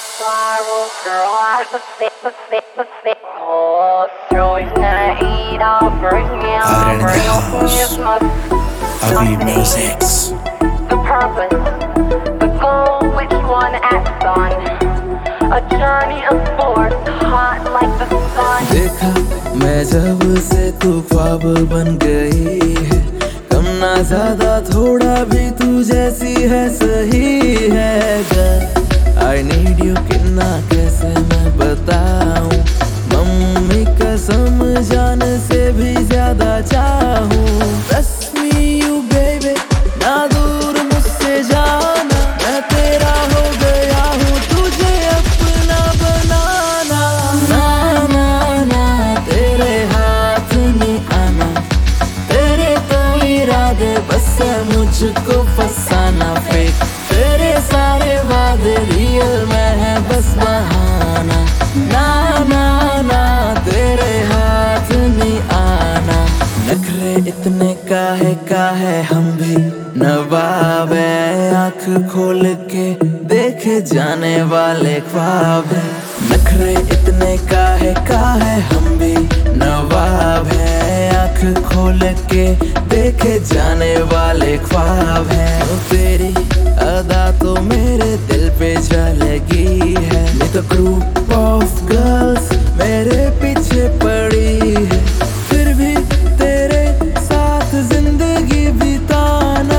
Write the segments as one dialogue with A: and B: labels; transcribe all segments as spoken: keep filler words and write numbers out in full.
A: spiral, girl, I should sit, sit, sit, sit, sit. Oh, throwing that heat, I'll bring you, I'll bring you Christmas.
B: Ugly Musics.
A: The purpose, the goal, which one acts on? A journey of force, hot like the sun.
C: देखा मैं जब से तू ख्वाब बन गई है, कम ना ज्यादा थोड़ा भी तू जैसी है सही है। I need you कितना कैसे मैं बताऊं, मम्मी कसम जान से भी ज्यादा चाहूं। Trust me you baby, ना दूर मुझसे जाना, मैं तेरा हो गया हूँ, तुझे अपना बनाना। ना ना ना तेरे हाथ नहीं आना, तेरे तो इरादे बस है मुझको फसाना। फेक तेरे सारे वादे रियल में है बस बहाना। ना ना ना तेरे हाथ नहीं आना। नखरे इतने काहे काहे हम भी नवाब है, आँख खोल के देखे जाने वाले ख्वाब है। नखरे इतने काहे काहे हम भी नवाब है, आँख खोल के देखे जाने वाले ख्वाब है। ओ तेरी अदा तो मेरे दिल पे जा लगी है, ये तो ग्रुप ऑफ गर्ल्स मेरे पीछे पड़ी है, फिर भी तेरे साथ जिंदगी बिताना।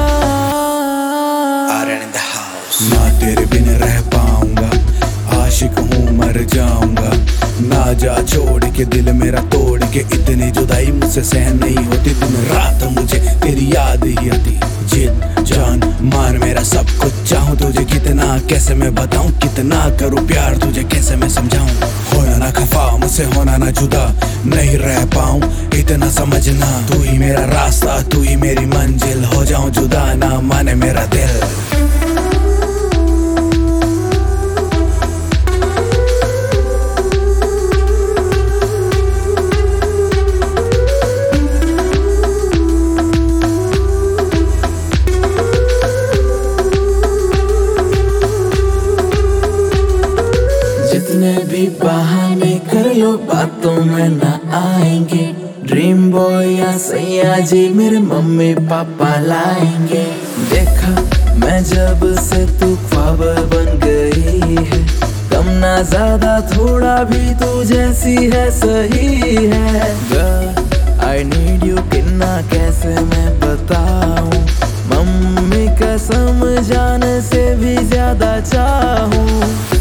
B: Aaron in the house. ना तेरे बिन रह पाऊंगा, आशिक हूँ मर जाऊंगा। ना जा छोड़ के दिल मेरा तोड़ के, इतनी जुदाई मुझसे सहन नहीं होती। दिन रात मुझे तेरी याद ही आती, जिद जान मान मेरा सब कुछ चाहूं तुझे कितना, कैसे मैं बताऊं कितना करूं प्यार तुझे, कैसे मैं समझाऊं। होना ना खफा मुझसे, होना ना जुदा, नहीं रह पाऊं इतना समझना। तू ही मेरा रास्ता, तू ही मेरी मंजिल, हो जाऊं जुदा ना माने मेरा दिल।
C: जितने भी बहाने कर लो बातों में ना आएंगे, ड्रीम बॉय या सैया जी मेरे मम्मी पापा लाएंगे। देखा मैं जब से तू ख्वाब बन गई है, कम ना ज्यादा थोड़ा भी तू जैसी है सही है। आई नीड यू कितना कैसे मैं बताऊं, मम्मी कसम जान से भी ज्यादा चाहूं।